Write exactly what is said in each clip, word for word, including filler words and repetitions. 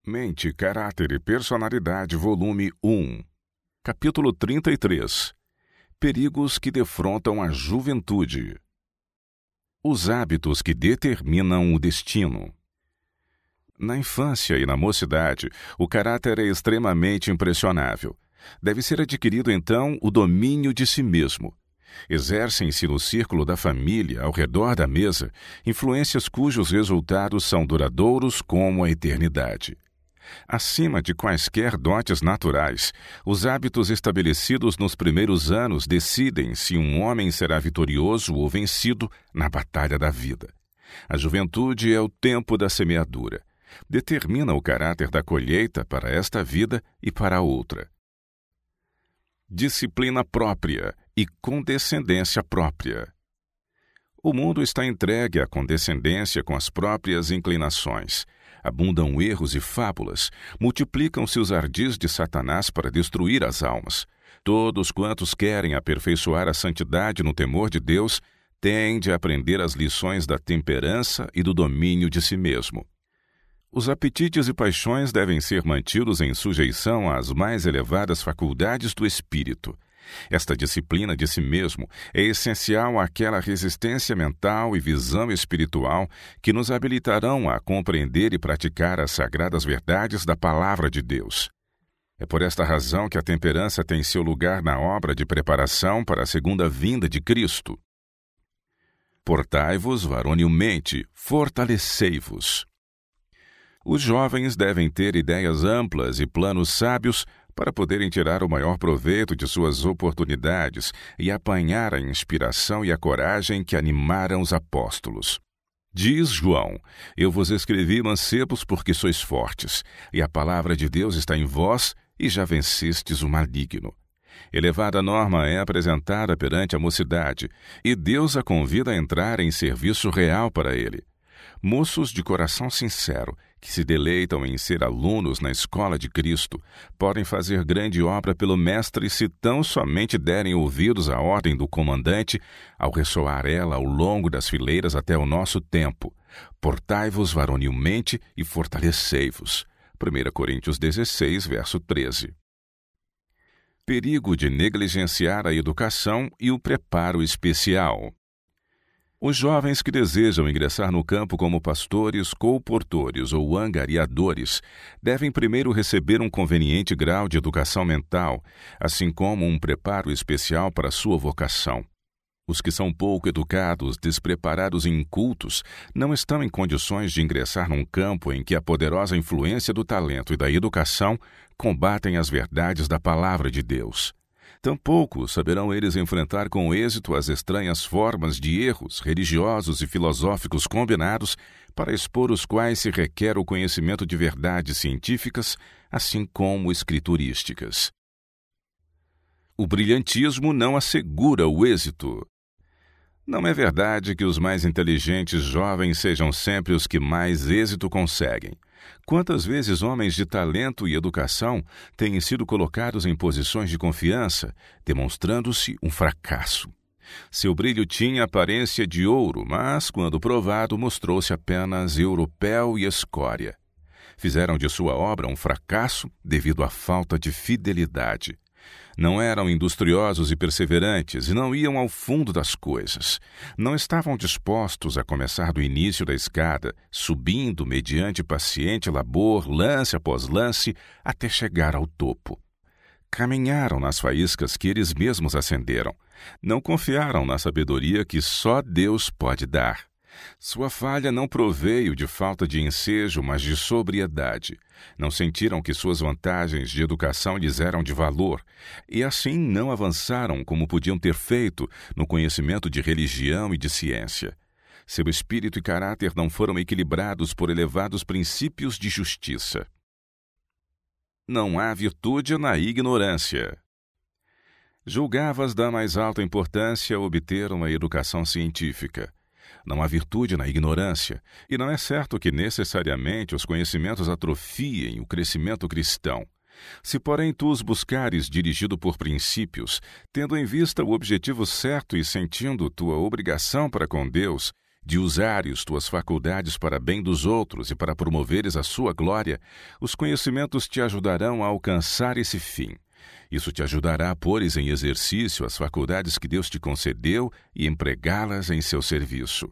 Mente, Caráter e Personalidade, volume um. Capítulo trinta e três. Perigos que defrontam a juventude. Os hábitos que determinam o destino. Na infância e na mocidade, o caráter é extremamente impressionável. Deve ser adquirido, então, o domínio de si mesmo. Exercem-se no círculo da família, ao redor da mesa, influências cujos resultados são duradouros como a eternidade. Acima de quaisquer dotes naturais, os hábitos estabelecidos nos primeiros anos decidem se um homem será vitorioso ou vencido na batalha da vida. A juventude é o tempo da semeadura. Determina o caráter da colheita para esta vida e para a outra. Disciplina própria e condescendência própria. O mundo está entregue à condescendência com as próprias inclinações. Abundam erros e fábulas, multiplicam-se os ardis de Satanás para destruir as almas. Todos quantos querem aperfeiçoar a santidade no temor de Deus, têm de aprender as lições da temperança e do domínio de si mesmo. Os apetites e paixões devem ser mantidos em sujeição às mais elevadas faculdades do espírito. Esta disciplina de si mesmo é essencial àquela resistência mental e visão espiritual que nos habilitarão a compreender e praticar as sagradas verdades da Palavra de Deus. É por esta razão que a temperança tem seu lugar na obra de preparação para a segunda vinda de Cristo. Portai-vos varonilmente, fortalecei-vos. Os jovens devem ter ideias amplas e planos sábios para poderem tirar o maior proveito de suas oportunidades e apanhar a inspiração e a coragem que animaram os apóstolos. Diz João: Eu vos escrevi mancebos porque sois fortes, e a palavra de Deus está em vós e já vencestes o maligno. Elevada norma é apresentada perante a mocidade, e Deus a convida a entrar em serviço real para ele. Moços de coração sincero, que se deleitam em ser alunos na escola de Cristo, podem fazer grande obra pelo Mestre se tão somente derem ouvidos à ordem do comandante, ao ressoar ela ao longo das fileiras até o nosso tempo. Portai-vos varonilmente e fortalecei-vos. primeira Coríntios dezesseis, verso treze. Perigo de negligenciar a educação e o preparo especial. Os jovens que desejam ingressar no campo como pastores, colportores ou angariadores devem primeiro receber um conveniente grau de educação mental, assim como um preparo especial para sua vocação. Os que são pouco educados, despreparados e incultos não estão em condições de ingressar num campo em que a poderosa influência do talento e da educação combatem as verdades da Palavra de Deus. Tampouco saberão eles enfrentar com êxito as estranhas formas de erros religiosos e filosóficos combinados para expor os quais se requer o conhecimento de verdades científicas, assim como escriturísticas. O brilhantismo não assegura o êxito. Não é verdade que os mais inteligentes jovens sejam sempre os que mais êxito conseguem. Quantas vezes homens de talento e educação têm sido colocados em posições de confiança, demonstrando-se um fracasso? Seu brilho tinha aparência de ouro, mas, quando provado, mostrou-se apenas europeu e escória. Fizeram de sua obra um fracasso devido à falta de fidelidade. Não eram industriosos e perseverantes e não iam ao fundo das coisas. Não estavam dispostos a começar do início da escada, subindo mediante paciente labor, lance após lance, até chegar ao topo. Caminharam nas faíscas que eles mesmos acenderam. Não confiaram na sabedoria que só Deus pode dar. Sua falha não proveio de falta de ensejo, mas de sobriedade. Não sentiram que suas vantagens de educação lhes eram de valor, e assim não avançaram como podiam ter feito no conhecimento de religião e de ciência. Seu espírito e caráter não foram equilibrados por elevados princípios de justiça. Não há virtude na ignorância. Julgavas da mais alta importância obter uma educação científica. Não há virtude na ignorância, e não é certo que necessariamente os conhecimentos atrofiem o crescimento cristão. Se, porém, tu os buscares dirigido por princípios, tendo em vista o objetivo certo e sentindo tua obrigação para com Deus, de usares tuas faculdades para bem dos outros e para promoveres a sua glória, os conhecimentos te ajudarão a alcançar esse fim. Isso te ajudará a pôres em exercício as faculdades que Deus te concedeu e empregá-las em seu serviço.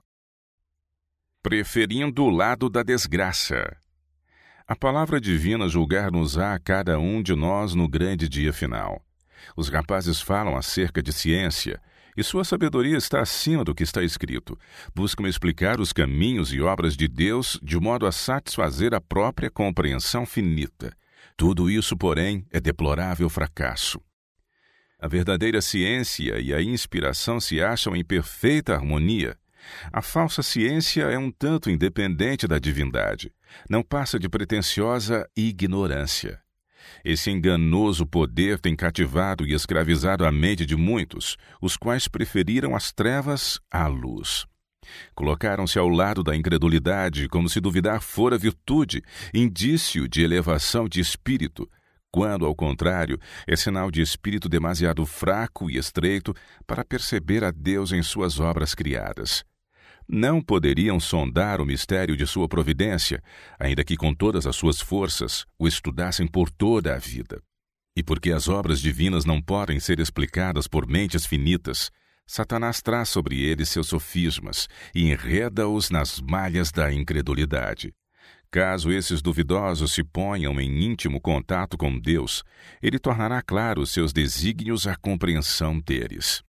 Preferindo o lado da desgraça. A palavra divina julgar-nos-á a cada um de nós no grande dia final. Os rapazes falam acerca de ciência, e sua sabedoria está acima do que está escrito. Buscam explicar os caminhos e obras de Deus de modo a satisfazer a própria compreensão finita. Tudo isso, porém, é deplorável fracasso. A verdadeira ciência e a inspiração se acham em perfeita harmonia. A falsa ciência é um tanto independente da divindade. Não passa de pretensiosa ignorância. Esse enganoso poder tem cativado e escravizado a mente de muitos, os quais preferiram as trevas à luz. Colocaram-se ao lado da incredulidade, como se duvidar fora virtude, indício de elevação de espírito, quando, ao contrário, é sinal de espírito demasiado fraco e estreito para perceber a Deus em suas obras criadas. Não poderiam sondar o mistério de sua providência, ainda que com todas as suas forças o estudassem por toda a vida. E porque as obras divinas não podem ser explicadas por mentes finitas, Satanás traz sobre eles seus sofismas e enreda-os nas malhas da incredulidade. Caso esses duvidosos se ponham em íntimo contato com Deus, ele tornará claros seus desígnios à compreensão deles.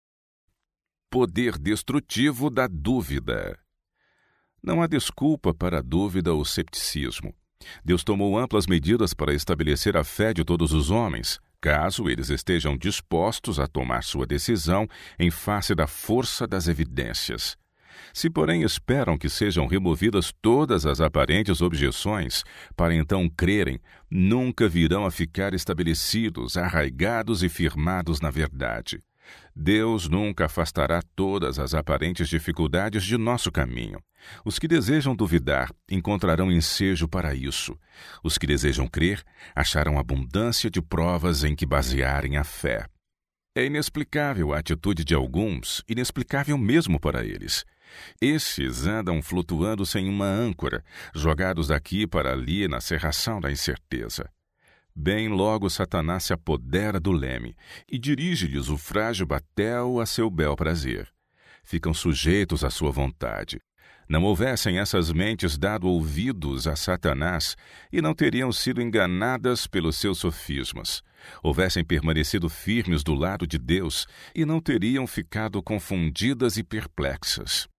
Poder destrutivo da dúvida. Não há desculpa para a dúvida ou cepticismo. Deus tomou amplas medidas para estabelecer a fé de todos os homens, caso eles estejam dispostos a tomar sua decisão em face da força das evidências. Se, porém, esperam que sejam removidas todas as aparentes objeções, para então crerem, nunca virão a ficar estabelecidos, arraigados e firmados na verdade. Deus nunca afastará todas as aparentes dificuldades de nosso caminho. Os que desejam duvidar encontrarão ensejo para isso. Os que desejam crer acharão abundância de provas em que basearem a fé. É inexplicável a atitude de alguns, inexplicável mesmo para eles. Estes andam flutuando sem uma âncora, jogados daqui para ali na cerração da incerteza. Bem logo Satanás se apodera do leme e dirige-lhes o frágil batel a seu bel prazer. Ficam sujeitos à sua vontade. Não houvessem essas mentes dado ouvidos a Satanás e não teriam sido enganadas pelos seus sofismas. Houvessem permanecido firmes do lado de Deus e não teriam ficado confundidas e perplexas.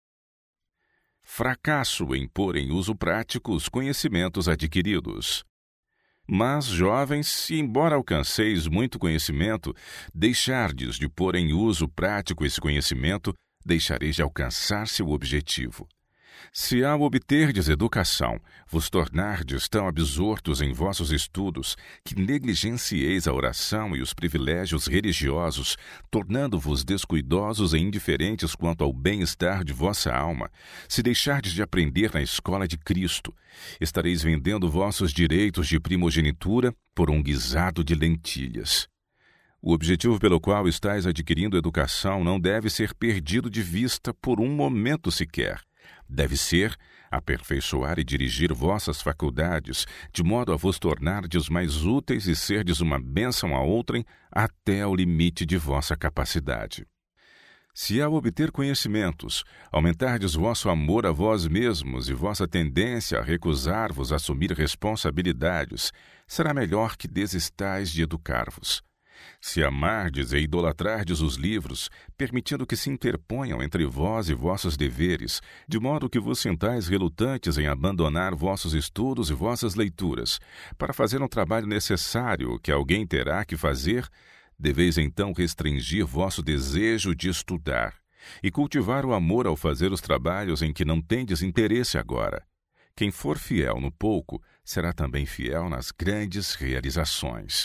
Fracasso em pôr em uso prático os conhecimentos adquiridos. Mas, jovens, se embora alcanceis muito conhecimento, deixardes de pôr em uso prático esse conhecimento, deixareis de alcançar seu objetivo. Se ao obterdes educação, vos tornardes tão absortos em vossos estudos, que negligencieis a oração e os privilégios religiosos, tornando-vos descuidosos e indiferentes quanto ao bem-estar de vossa alma, se deixardes de aprender na escola de Cristo, estareis vendendo vossos direitos de primogenitura por um guisado de lentilhas. O objetivo pelo qual estáis adquirindo educação não deve ser perdido de vista por um momento sequer. Deve ser aperfeiçoar e dirigir vossas faculdades, de modo a vos tornardes mais úteis e serdes uma bênção a outrem até ao limite de vossa capacidade. Se ao obter conhecimentos, aumentardes vosso amor a vós mesmos e vossa tendência a recusar-vos a assumir responsabilidades, será melhor que desistais de educar-vos. Se amardes e idolatrardes os livros, permitindo que se interponham entre vós e vossos deveres, de modo que vos sintais relutantes em abandonar vossos estudos e vossas leituras, para fazer um trabalho necessário que alguém terá que fazer, deveis então restringir vosso desejo de estudar e cultivar o amor ao fazer os trabalhos em que não tendes interesse agora. Quem for fiel no pouco, será também fiel nas grandes realizações.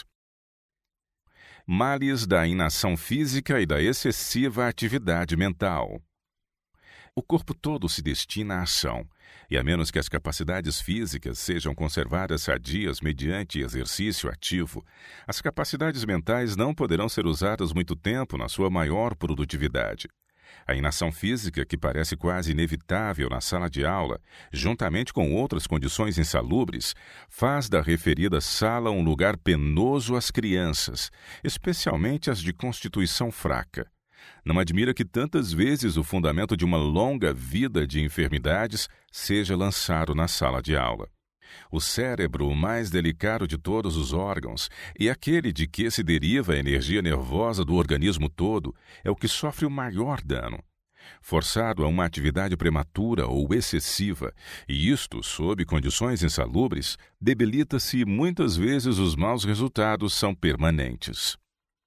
Males da inação física e da excessiva atividade mental. O corpo todo se destina à ação, e a menos que as capacidades físicas sejam conservadas sadias mediante exercício ativo, as capacidades mentais não poderão ser usadas muito tempo na sua maior produtividade. A inação física, que parece quase inevitável na sala de aula, juntamente com outras condições insalubres, faz da referida sala um lugar penoso às crianças, especialmente as de constituição fraca. Não admira que tantas vezes o fundamento de uma longa vida de enfermidades seja lançado na sala de aula. O cérebro, o mais delicado de todos os órgãos, e aquele de que se deriva a energia nervosa do organismo todo, é o que sofre o maior dano. Forçado a uma atividade prematura ou excessiva, e isto sob condições insalubres, debilita-se e muitas vezes os maus resultados são permanentes.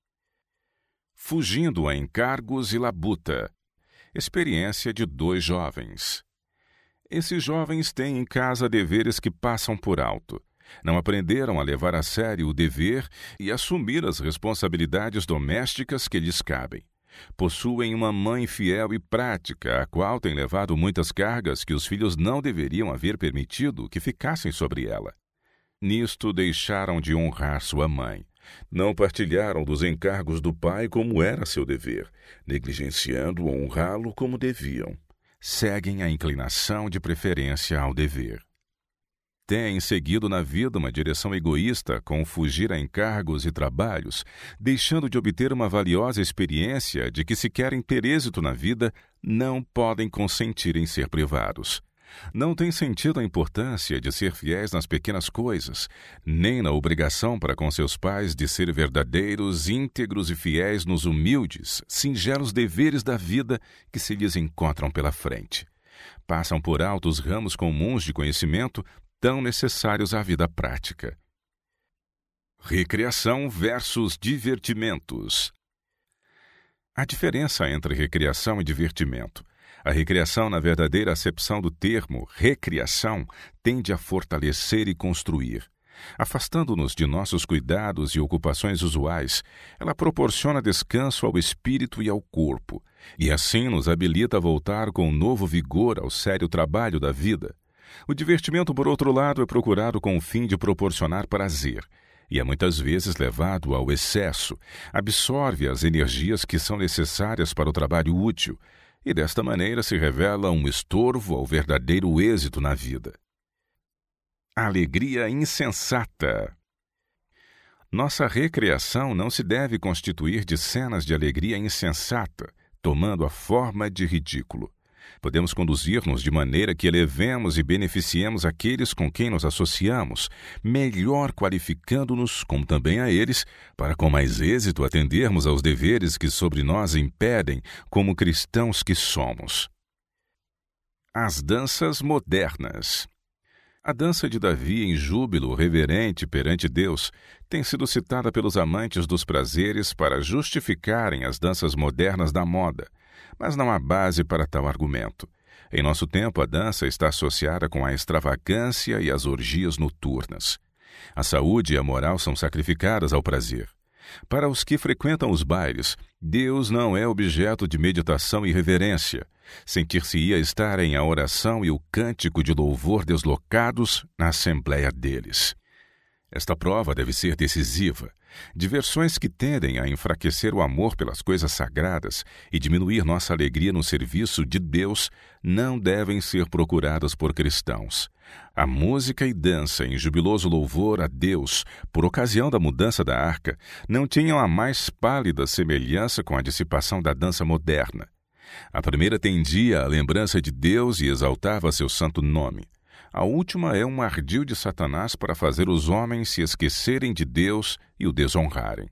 Fugindo a encargos e labuta. Experiência de dois jovens. Esses jovens têm em casa deveres que passam por alto. Não aprenderam a levar a sério o dever e assumir as responsabilidades domésticas que lhes cabem. Possuem uma mãe fiel e prática, a qual tem levado muitas cargas que os filhos não deveriam haver permitido que ficassem sobre ela. Nisto deixaram de honrar sua mãe. Não partilharam dos encargos do pai como era seu dever, negligenciando honrá-lo como deviam. Seguem a inclinação de preferência ao dever. Têm seguido na vida uma direção egoísta com fugir a encargos e trabalhos, deixando de obter uma valiosa experiência de que, se querem ter êxito na vida, não podem consentir em ser privados. Não têm sentido a importância de ser fiéis nas pequenas coisas, nem na obrigação para com seus pais de ser verdadeiros, íntegros e fiéis nos humildes, singelos deveres da vida que se lhes encontram pela frente. Passam por alto os ramos comuns de conhecimento tão necessários à vida prática. Recreação versus divertimentos. A diferença entre recreação e divertimento. A recreação, na verdadeira acepção do termo recriação, tende a fortalecer e construir. Afastando-nos de nossos cuidados e ocupações usuais, ela proporciona descanso ao espírito e ao corpo, e assim nos habilita a voltar com novo vigor ao sério trabalho da vida. O divertimento, por outro lado, é procurado com o fim de proporcionar prazer, e é muitas vezes levado ao excesso, absorve as energias que são necessárias para o trabalho útil, e desta maneira se revela um estorvo ao verdadeiro êxito na vida. Alegria insensata. Nossa recreação não se deve constituir de cenas de alegria insensata, tomando a forma de ridículo. Podemos conduzir-nos de maneira que elevemos e beneficiemos aqueles com quem nos associamos, melhor qualificando-nos, como também a eles, para com mais êxito atendermos aos deveres que sobre nós impedem, como cristãos que somos. As danças modernas. A dança de Davi em júbilo reverente perante Deus tem sido citada pelos amantes dos prazeres para justificarem as danças modernas da moda, mas não há base para tal argumento. Em nosso tempo, a dança está associada com a extravagância e as orgias noturnas. A saúde e a moral são sacrificadas ao prazer. Para os que frequentam os bailes, Deus não é objeto de meditação e reverência. Sentir-se-ia estarem a oração e o cântico de louvor deslocados na assembleia deles. Esta prova deve ser decisiva. Diversões que tendem a enfraquecer o amor pelas coisas sagradas e diminuir nossa alegria no serviço de Deus não devem ser procuradas por cristãos. A música e dança em jubiloso louvor a Deus, por ocasião da mudança da arca, não tinham a mais pálida semelhança com a dissipação da dança moderna. A primeira tendia à lembrança de Deus e exaltava seu santo nome. A última é um ardil de Satanás para fazer os homens se esquecerem de Deus e o desonrarem.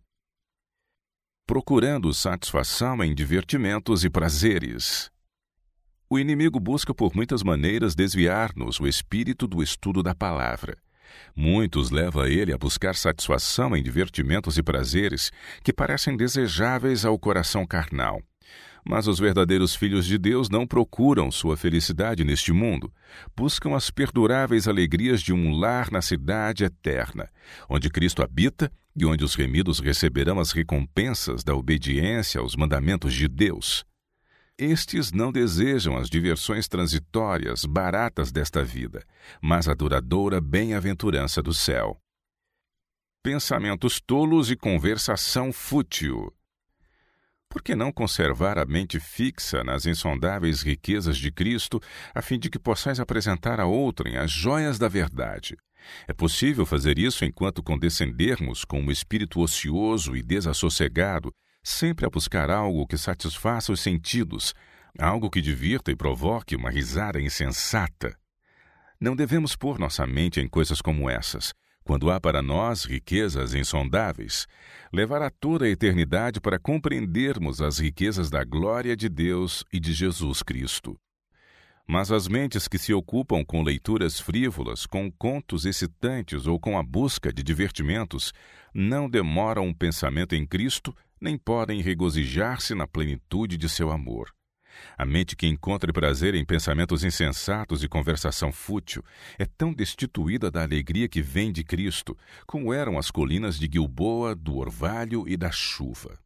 Procurando satisfação em divertimentos e prazeres. O inimigo busca por muitas maneiras desviar-nos o espírito do estudo da palavra. Muitos leva ele a buscar satisfação em divertimentos e prazeres que parecem desejáveis ao coração carnal. Mas os verdadeiros filhos de Deus não procuram sua felicidade neste mundo. Buscam as perduráveis alegrias de um lar na cidade eterna, onde Cristo habita e onde os remidos receberão as recompensas da obediência aos mandamentos de Deus. Estes não desejam as diversões transitórias, baratas desta vida, mas a duradoura bem-aventurança do céu. Pensamentos tolos e conversação fútil. Por que não conservar a mente fixa nas insondáveis riquezas de Cristo, a fim de que possais apresentar a outrem as joias da verdade? É possível fazer isso enquanto condescendermos com um espírito ocioso e desassossegado, sempre a buscar algo que satisfaça os sentidos, algo que divirta e provoque uma risada insensata. Não devemos pôr nossa mente em coisas como essas, quando há para nós riquezas insondáveis. Levará toda a eternidade para compreendermos as riquezas da glória de Deus e de Jesus Cristo. Mas as mentes que se ocupam com leituras frívolas, com contos excitantes ou com a busca de divertimentos, não demoram um pensamento em Cristo, nem podem regozijar-se na plenitude de seu amor. A mente que encontre prazer em pensamentos insensatos e conversação fútil é tão destituída da alegria que vem de Cristo, como eram as colinas de Gilboa, do orvalho e da chuva.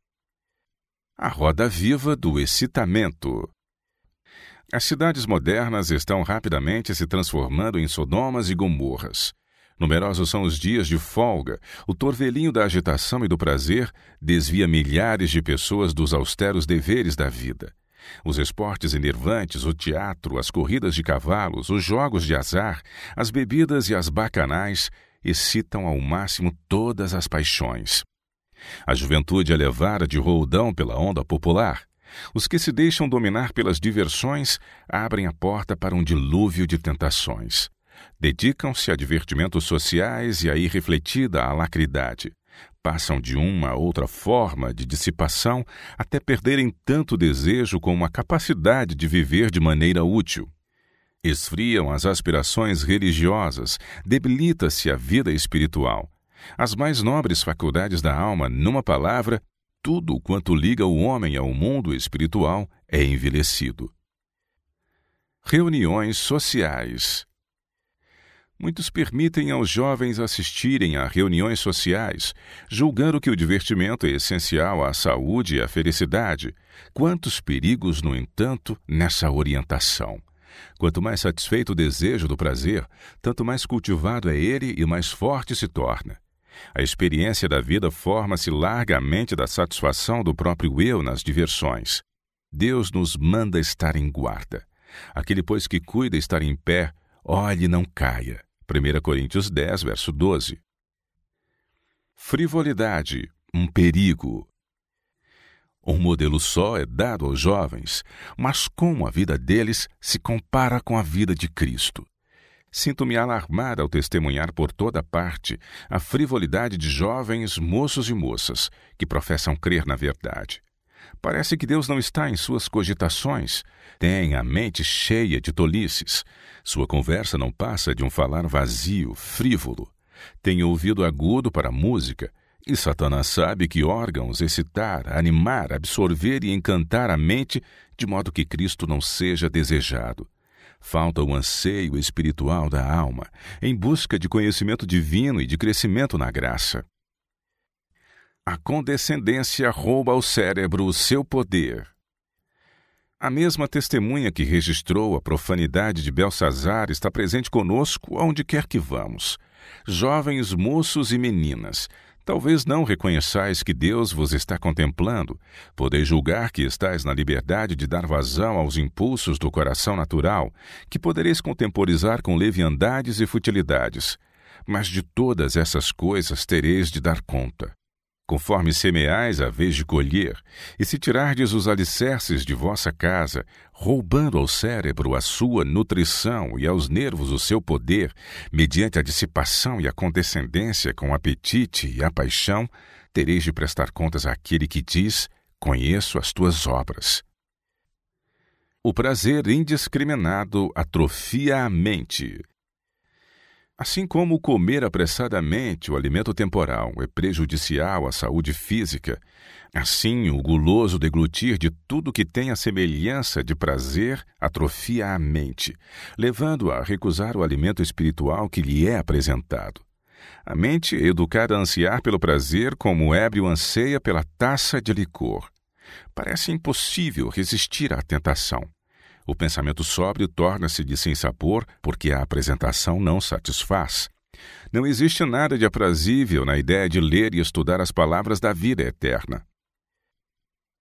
A roda viva do excitamento. As cidades modernas estão rapidamente se transformando em Sodomas e Gomorras. Numerosos são os dias de folga. O torvelinho da agitação e do prazer desvia milhares de pessoas dos austeros deveres da vida. Os esportes enervantes, o teatro, as corridas de cavalos, os jogos de azar, as bebidas e as bacanais excitam ao máximo todas as paixões. A juventude é levada de roldão pela onda popular. Os que se deixam dominar pelas diversões abrem a porta para um dilúvio de tentações. Dedicam-se a divertimentos sociais e a irrefletida alacridade. Passam de uma a outra forma de dissipação até perderem tanto desejo como a capacidade de viver de maneira útil. Esfriam as aspirações religiosas, debilita-se a vida espiritual. As mais nobres faculdades da alma, numa palavra, tudo quanto liga o homem ao mundo espiritual é envelhecido. Reuniões sociais. Muitos permitem aos jovens assistirem a reuniões sociais, julgando que o divertimento é essencial à saúde e à felicidade. Quantos perigos, no entanto, nessa orientação! Quanto mais satisfeito o desejo do prazer, tanto mais cultivado é ele e mais forte se torna. A experiência da vida forma-se largamente da satisfação do próprio eu nas diversões. Deus nos manda estar em guarda. Aquele, pois, que cuida estar em pé, olhe e não caia. primeira Coríntios dez, verso doze. Frivolidade, um perigo. Um modelo só é dado aos jovens, mas como a vida deles se compara com a vida de Cristo? Sinto-me alarmada ao testemunhar por toda parte a frivolidade de jovens, moços e moças, que professam crer na verdade. Parece que Deus não está em suas cogitações, tem a mente cheia de tolices. Sua conversa não passa de um falar vazio, frívolo. Tem ouvido agudo para a música, e Satanás sabe que órgãos excitar, animar, absorver e encantar a mente, de modo que Cristo não seja desejado. Falta o anseio espiritual da alma, em busca de conhecimento divino e de crescimento na graça. A condescendência rouba ao cérebro o seu poder. A mesma testemunha que registrou a profanidade de Belsazar está presente conosco aonde quer que vamos. Jovens moços e meninas, talvez não reconheçais que Deus vos está contemplando, podeis julgar que estáis na liberdade de dar vazão aos impulsos do coração natural, que podereis contemporizar com leviandades e futilidades. Mas de todas essas coisas tereis de dar conta. Conforme semeais, haveis de colher, e se tirardes os alicerces de vossa casa, roubando ao cérebro a sua nutrição e aos nervos o seu poder, mediante a dissipação e a condescendência com o apetite e a paixão, tereis de prestar contas àquele que diz: conheço as tuas obras. O prazer indiscriminado atrofia a mente. Assim como comer apressadamente o alimento temporal é prejudicial à saúde física, assim o guloso deglutir de tudo que tem a semelhança de prazer atrofia a mente, levando-a a recusar o alimento espiritual que lhe é apresentado. A mente é educada a ansiar pelo prazer como o ébrio anseia pela taça de licor. Parece impossível resistir à tentação. O pensamento sóbrio torna-se de sem sabor porque a apresentação não satisfaz. Não existe nada de aprazível na ideia de ler e estudar as palavras da vida eterna.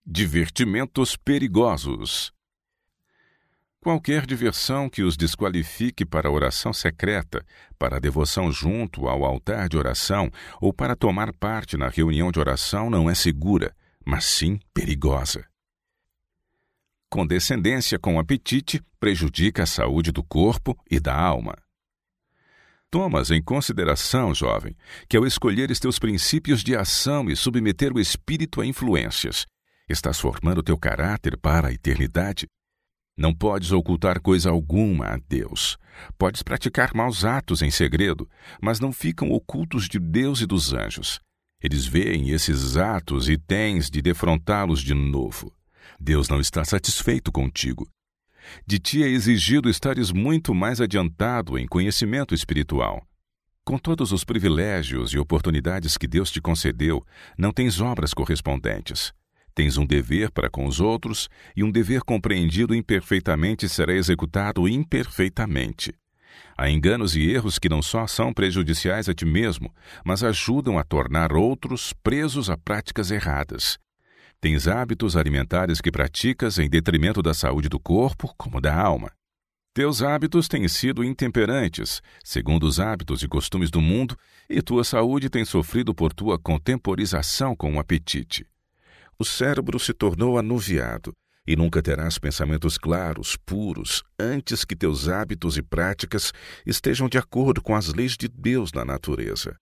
Divertimentos perigosos. Qualquer diversão que os desqualifique para a oração secreta, para a devoção junto ao altar de oração ou para tomar parte na reunião de oração não é segura, mas sim perigosa. Condescendência com apetite prejudica a saúde do corpo e da alma. Tomas em consideração, jovem, que ao escolheres teus princípios de ação e submeter o espírito a influências, estás formando teu caráter para a eternidade. Não podes ocultar coisa alguma a Deus. Podes praticar maus atos em segredo, mas não ficam ocultos de Deus e dos anjos. Eles veem esses atos e tens de defrontá-los de novo. Deus não está satisfeito contigo. De ti é exigido estares muito mais adiantado em conhecimento espiritual. Com todos os privilégios e oportunidades que Deus te concedeu, não tens obras correspondentes. Tens um dever para com os outros, e um dever compreendido imperfeitamente será executado imperfeitamente. Há enganos e erros que não só são prejudiciais a ti mesmo, mas ajudam a tornar outros presos a práticas erradas. Tens hábitos alimentares que praticas em detrimento da saúde do corpo como da alma. Teus hábitos têm sido intemperantes, segundo os hábitos e costumes do mundo, e tua saúde tem sofrido por tua contemporização com o apetite. O cérebro se tornou anuviado, e nunca terás pensamentos claros, puros, antes que teus hábitos e práticas estejam de acordo com as leis de Deus na natureza.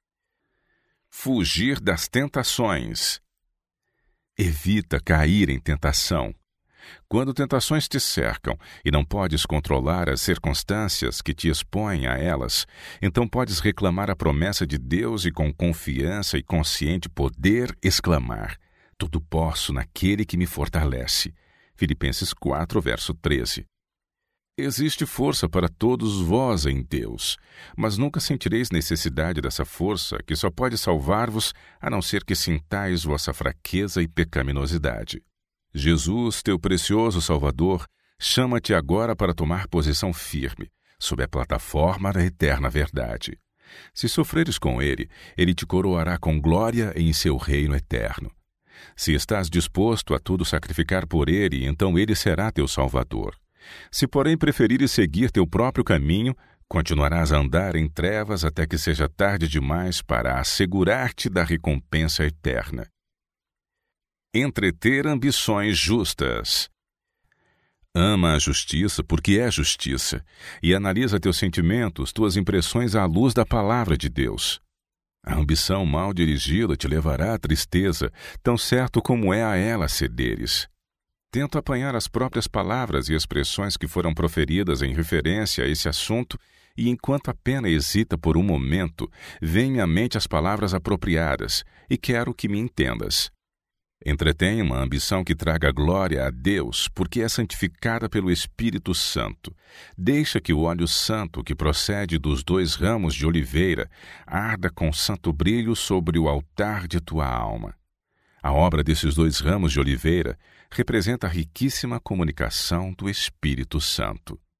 Fugir das tentações. Evita cair em tentação. Quando tentações te cercam e não podes controlar as circunstâncias que te expõem a elas, então podes reclamar a promessa de Deus e com confiança e consciente poder exclamar: tudo posso naquele que me fortalece. Filipenses quatro, verso treze. Existe força para todos vós em Deus, mas nunca sentireis necessidade dessa força que só pode salvar-vos, a não ser que sintais vossa fraqueza e pecaminosidade. Jesus, teu precioso Salvador, chama-te agora para tomar posição firme, sob a plataforma da eterna verdade. Se sofreres com Ele, Ele te coroará com glória em seu reino eterno. Se estás disposto a tudo sacrificar por Ele, então Ele será teu Salvador. Se, porém, preferires seguir teu próprio caminho, continuarás a andar em trevas até que seja tarde demais para assegurar-te da recompensa eterna. Entreter ambições justas. Ama a justiça porque é justiça, e analisa teus sentimentos, tuas impressões à luz da palavra de Deus. A ambição mal dirigida te levará à tristeza, tão certo como é a ela cederes. Tento apanhar as próprias palavras e expressões que foram proferidas em referência a esse assunto, e enquanto a pena hesita por um momento, vêm à mente as palavras apropriadas, e quero que me entendas. Entretém uma ambição que traga glória a Deus, porque é santificada pelo Espírito Santo. Deixa que o óleo santo que procede dos dois ramos de oliveira arda com santo brilho sobre o altar de tua alma. A obra desses dois ramos de oliveira representa a riquíssima comunicação do Espírito Santo.